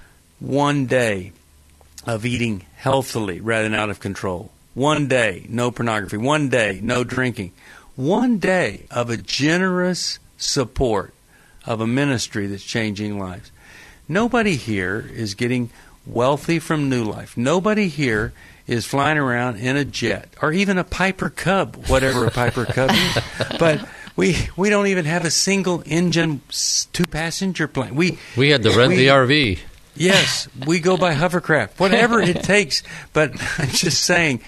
One day of eating healthily rather than out of control. One day, no pornography. One day, no drinking. One day of a generous support of a ministry that's changing lives. Nobody here is getting wealthy from New Life. Nobody here is flying around in a jet or even a Piper Cub, whatever a Piper Cub is. But we we don't even have a single engine two-passenger plane. We We had to rent we, the R V. Yes, we go by hovercraft, whatever it takes. But I'm just saying,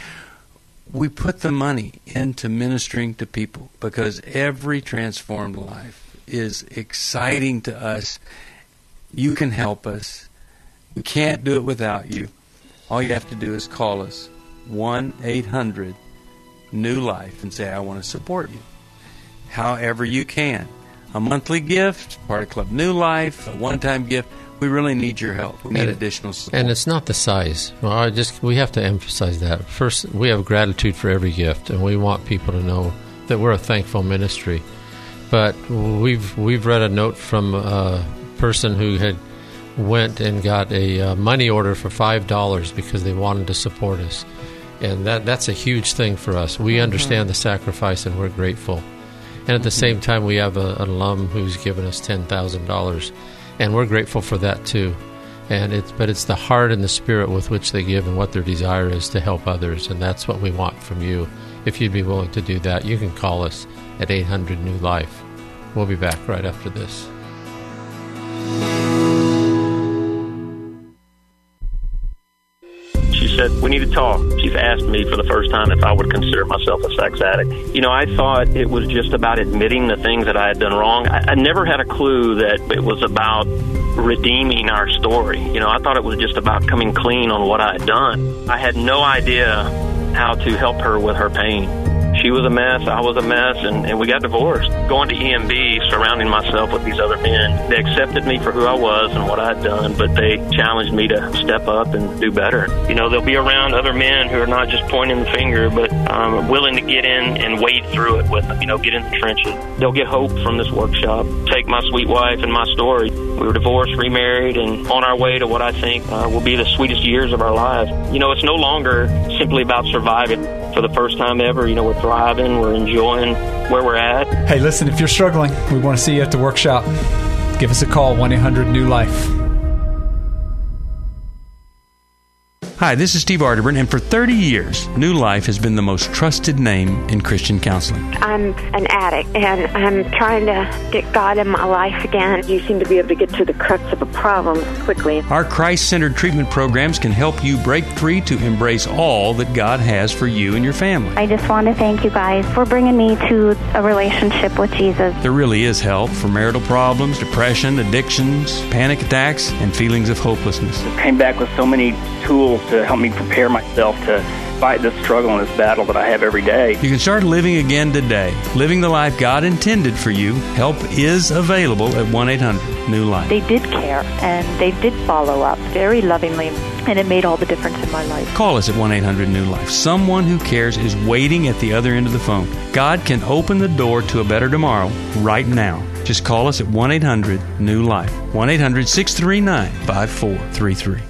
we put the money into ministering to people because every transformed life is exciting to us. You can help us. We can't do it without you. All you have to do is call us, one eight hundred new life, and say, I want to support you. However you can. A monthly gift, part of Club New Life, a one-time gift. We really need your help. We need and, additional support. And it's not the size. Well, I just we have to emphasize that. First, we have gratitude for every gift, and we want people to know that we're a thankful ministry. But we've we've read a note from a person who had went and got a uh, money order for five dollars because they wanted to support us, and that that's a huge thing for us. We mm-hmm. understand the sacrifice, and we're grateful. And at the same time, we have a, an alum who's given us ten thousand dollars. And we're grateful for that too, and it's but it's the heart and the spirit with which they give and what their desire is to help others, and that's what we want from you. If you'd be willing to do that, you can call us at eight hundred new life. We'll be back right after this. She said, we need to talk. She's asked me for the first time if I would consider myself a sex addict. You know, I thought it was just about admitting the things that I had done wrong. I, I never had a clue that it was about redeeming our story. You know, I thought it was just about coming clean on what I had done. I had no idea how to help her with her pain. She was a mess, I was a mess, and, and we got divorced. Going to E M B, surrounding myself with these other men, they accepted me for who I was and what I had done, but they challenged me to step up and do better. You know, they'll be around other men who are not just pointing the finger, but um, willing to get in and wade through it with them, you know, get in the trenches. They'll get hope from this workshop. Take my sweet wife and my story. We were divorced, remarried, and on our way to what I think uh, will be the sweetest years of our lives. You know, it's no longer simply about surviving. For the first time ever, you know, we're thriving, we're enjoying where we're at. Hey, listen, if you're struggling, we want to see you at the workshop. Give us a call, one eight hundred new life. Hi, this is Steve Arterburn, and for thirty years, New Life has been the most trusted name in Christian counseling. I'm an addict, and I'm trying to get God in my life again. You seem to be able to get to the crux of a problem quickly. Our Christ-centered treatment programs can help you break free to embrace all that God has for you and your family. I just want to thank you guys for bringing me to a relationship with Jesus. There really is help for marital problems, depression, addictions, panic attacks, and feelings of hopelessness. I came back with so many tools to help me prepare myself to fight this struggle and this battle that I have every day. You can start living again today, living the life God intended for you. Help is available at one eight hundred new life. They did care, and they did follow up very lovingly, and it made all the difference in my life. Call us at one eight hundred new life. Someone who cares is waiting at the other end of the phone. God can open the door to a better tomorrow right now. Just call us at one eight hundred new life. one eight hundred six three nine five four three three.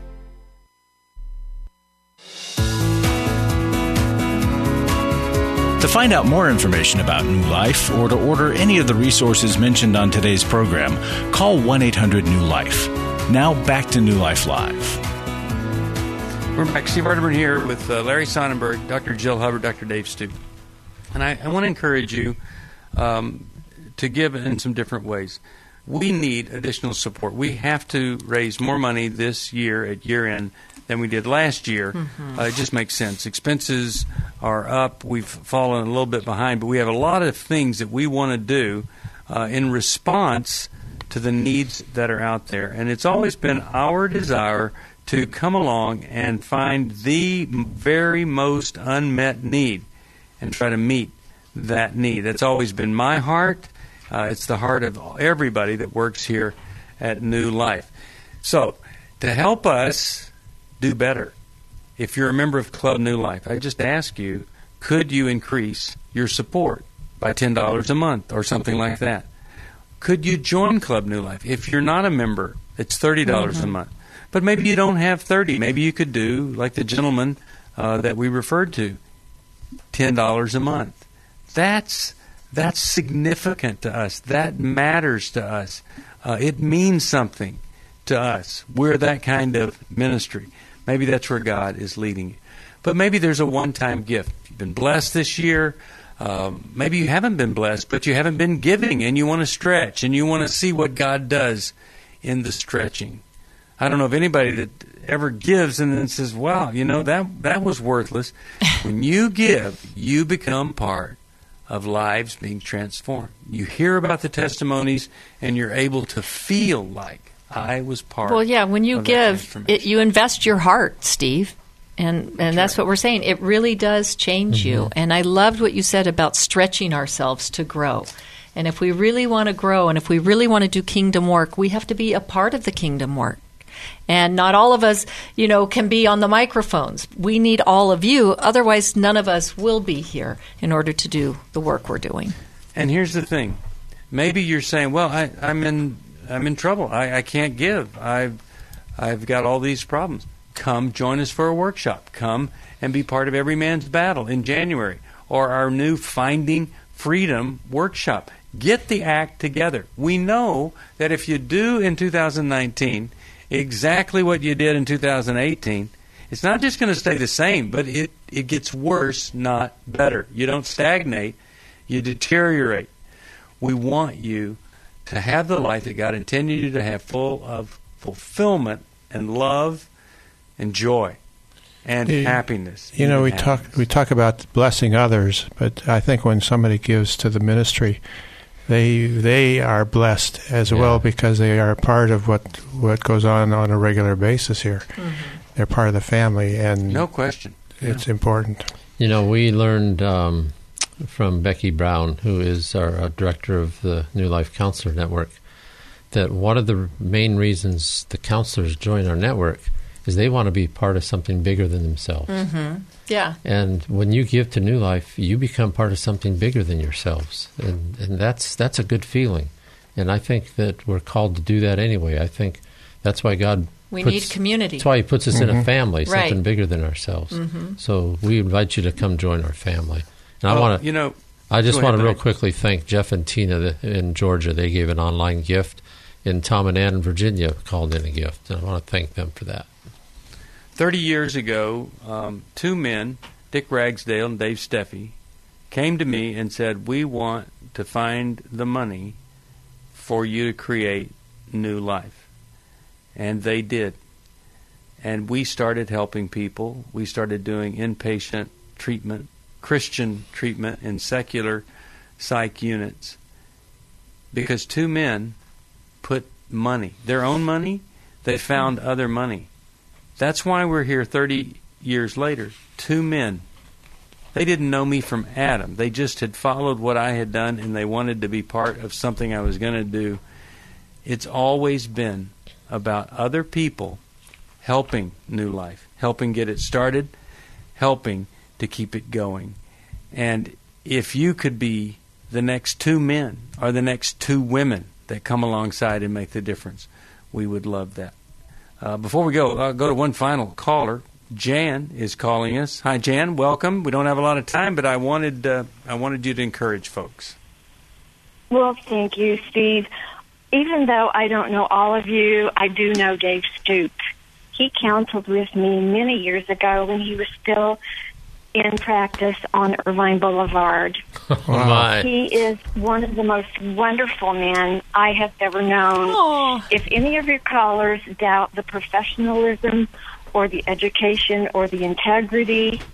To find out more information about New Life or to order any of the resources mentioned on today's program, call one eight hundred new life. Now back to New Life Live. We're back. Steve Arterburn here with uh, Larry Sonnenberg, Doctor Jill Hubbard, Doctor Dave Stu. And I, I want to encourage you um, to give in some different ways. We need additional support. We have to raise more money this year at year end than we did last year. Mm-hmm. Uh, it just makes sense. Expenses are up. We've fallen a little bit behind, but we have a lot of things that we want to do uh, in response to the needs that are out there. And it's always been our desire to come along and find the very most unmet need and try to meet that need. That's always been my heart. Uh, it's the heart of everybody that works here at New Life. So, to help us do better, if you're a member of Club New Life, I just ask you, could you increase your support by ten dollars a month or something like that? Could you join Club New Life? If you're not a member, it's thirty dollars mm-hmm. a month. But maybe you don't have thirty. Maybe you could do, like the gentleman uh, that we referred to, ten dollars a month. That's that's significant to us. That matters to us. Uh, it means something to us. We're that kind of ministry. Maybe that's where God is leading you. But maybe there's a one-time gift. You've been blessed this year. Um, maybe you haven't been blessed, but you haven't been giving, and you want to stretch, and you want to see what God does in the stretching. I don't know of anybody that ever gives and then says, wow, you know, that that was worthless. When you give, you become part of lives being transformed. You hear about the testimonies, and you're able to feel like I was part of Well, yeah, when you give, it, you invest your heart, Steve. And and that's, that's right. what we're saying. It really does change mm-hmm. you. And I loved what you said about stretching ourselves to grow. And if we really want to grow and if we really want to do kingdom work, we have to be a part of the kingdom work. And not all of us, you know, can be on the microphones. We need all of you. Otherwise, none of us will be here in order to do the work we're doing. And here's the thing. Maybe you're saying, well, I, I'm in I'm in trouble. I, I can't give. I've I've got all these problems. Come join us for a workshop. Come and be part of Every Man's Battle in January, or our new Finding Freedom workshop. Get the act together. We know that if you do in two thousand nineteen exactly what you did in two thousand eighteen, it's not just going to stay the same, but it, it gets worse, not better. You don't stagnate, you deteriorate. We want you to have the life that God intended you to have, full of fulfillment and love and joy and you, happiness. You know, we happiness. talk we talk about blessing others, but I think when somebody gives to the ministry, they they are blessed as yeah. well, because they are part of what what goes on on a regular basis here. Mm-hmm. They're part of the family, and no question, it's yeah. important. You know, we learned um, from Becky Brown, who is our uh, director of the New Life Counselor Network, that one of the main reasons the counselors join our network is they want to be part of something bigger than themselves. Mm-hmm. Yeah. And when you give to New Life, you become part of something bigger than yourselves. And, and that's that's a good feeling. And I think that we're called to do that anyway. I think that's why God We puts, need community. That's why He puts us mm-hmm. in a family, right. something bigger than ourselves. Mm-hmm. So we invite you to come join our family. And well, I want to, you know, I just want to real ahead. quickly thank Jeff and Tina in Georgia. They gave an online gift. And Tom and Ann in Virginia called in a gift. And I want to thank them for that. Thirty years ago, um, two men, Dick Ragsdale and Dave Steffi, came to me and said, we want to find the money for you to create New Life. And they did. And we started helping people. We started doing inpatient treatment, Christian treatment in secular psych units, because two men put money, their own money, they found other money. That's why we're here thirty years later. Two men. They didn't know me from Adam. They just had followed what I had done, and they wanted to be part of something I was going to do. It's always been about other people helping New Life, helping get it started, helping to keep it going. And if you could be the next two men or the next two women that come alongside and make the difference, we would love that. Uh, before we go, I'll go to one final caller. Jan is calling us. Hi, Jan. Welcome. We don't have a lot of time, but I wanted uh, I wanted you to encourage folks. Well, thank you, Steve. Even though I don't know all of you, I do know Dave Stoop. He counseled with me many years ago when he was still in practice on Irvine Boulevard. Wow. He is one of the most wonderful men I have ever known. Aww. If any of your callers doubt the professionalism or the education or the integrity,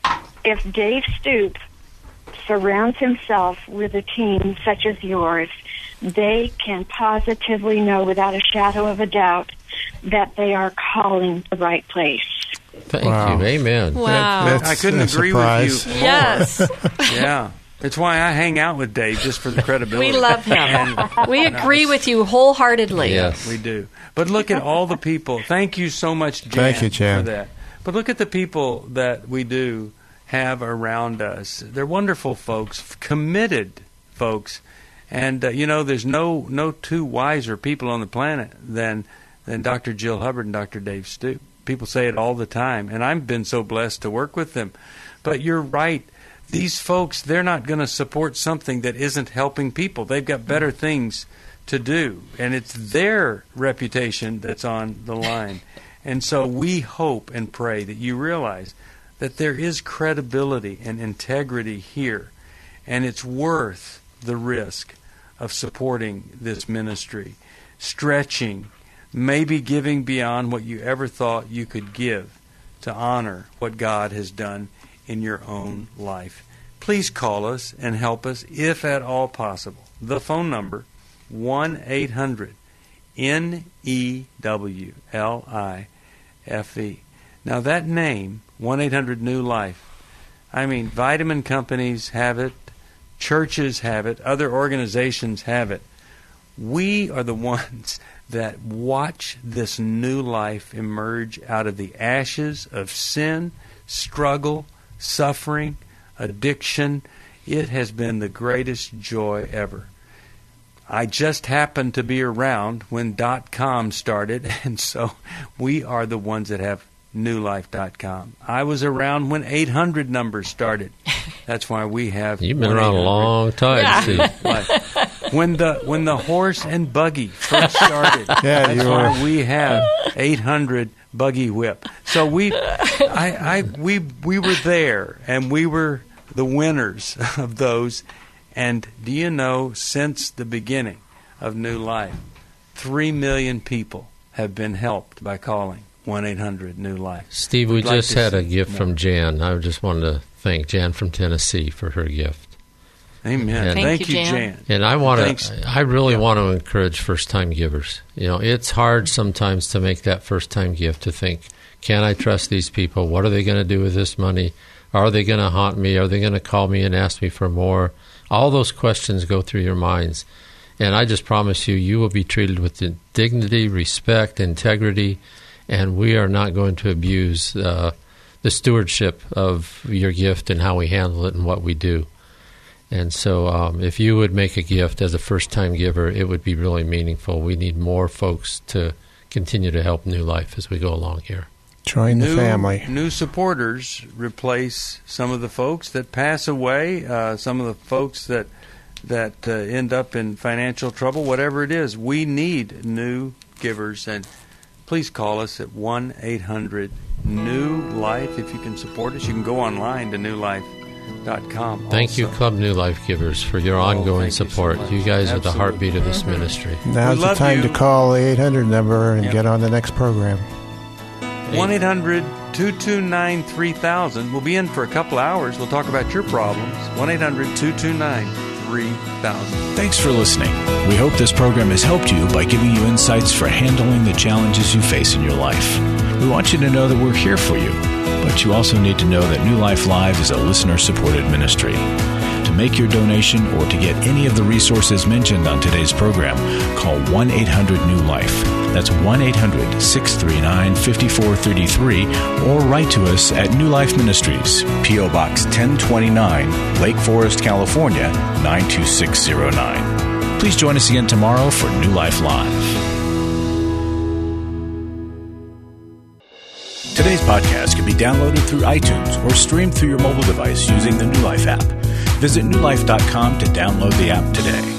if Dave Stoop surrounds himself with a team such as yours, they can positively know without a shadow of a doubt that they are calling the right place. Thank Wow. you. Amen. Wow. That- I couldn't that's a agree surprise. with you. Yes. Yeah. It's why I hang out with Dave, just for the credibility. We love him. And- We agree with you wholeheartedly. Yes. We do. But look at all the people. Thank you so much, Jan, Thank you, Jan. for that. But look at the people that we do have around us. They're wonderful folks, committed folks. And, uh, you know, there's no no two wiser people on the planet than than Doctor Jill Hubbard and Doctor Dave Stoop. People say it all the time, and I've been so blessed to work with them. But you're right. These folks, they're not going to support something that isn't helping people. They've got better things to do, and it's their reputation that's on the line. And so we hope and pray that you realize that there is credibility and integrity here, and it's worth the risk of supporting this ministry, stretching, maybe giving beyond what you ever thought you could give to honor what God has done in your own life. Please call us and help us if at all possible. The phone number, one eight hundred N E W L I F E. Now that name, one eight hundred New Life, I mean, vitamin companies have it, churches have it, other organizations have it. We are the ones that watch this new life emerge out of the ashes of sin, struggle, suffering, addiction. It has been the greatest joy ever. I just happened to be around when .com started, and so we are the ones that have new life dot com. I was around when eight hundred numbers started. That's why we have. You've been around a long time, Yeah. Steve. Like, when the when the horse and buggy first started, Yeah, that's you why were. we have eight hundred buggy whip. So we, I, I, we, we were there, and we were the winners of those. And do you know, since the beginning of New Life, three million people have been helped by calling one eight hundred New Life. Steve, we We'd like just to had a see gift more. from Jan. I just wanted to thank Jan from Tennessee for her gift. Amen. And- Thank, Thank you, you, Jan. Jan. And I want Thanks. to, I really want to encourage first-time givers. You know, it's hard sometimes to make that first-time gift, to think, can I trust these people? What are they going to do with this money? Are they going to haunt me? Are they going to call me and ask me for more? All those questions go through your minds. And I just promise you, you will be treated with dignity, respect, integrity, and we are not going to abuse uh, the stewardship of your gift and how we handle it and what we do. And so um, if you would make a gift as a first-time giver, it would be really meaningful. We need more folks to continue to help New Life as we go along here. Join the new, family. New supporters replace some of the folks that pass away, uh, some of the folks that that uh, end up in financial trouble, whatever it is. We need new givers, and please call us at one eight hundred New Life. If you can support us, you can go online to new life dot com. Thank also. you, Club New Life Givers, for your ongoing support. You, so you guys Absolutely. are the heartbeat of this mm-hmm. ministry. Now's the time you. to call the eight hundred number and yep. get on the next program. one eight hundred two two nine three thousand. We'll be in for a couple hours. We'll talk about your problems. one eight hundred two two nine three thousand. Thanks for listening. We hope this program has helped you by giving you insights for handling the challenges you face in your life. We want you to know that we're here for you, but you also need to know that New Life Live is a listener-supported ministry. To make your donation or to get any of the resources mentioned on today's program, call one eight hundred new life. That's one eight hundred six three nine five four three three, or write to us at New Life Ministries, P O. Box ten twenty-nine, Lake Forest, California, nine two six zero nine. Please join us again tomorrow for New Life Live. Today's podcast can be downloaded through iTunes or streamed through your mobile device using the New Life app. Visit new life dot com to download the app today.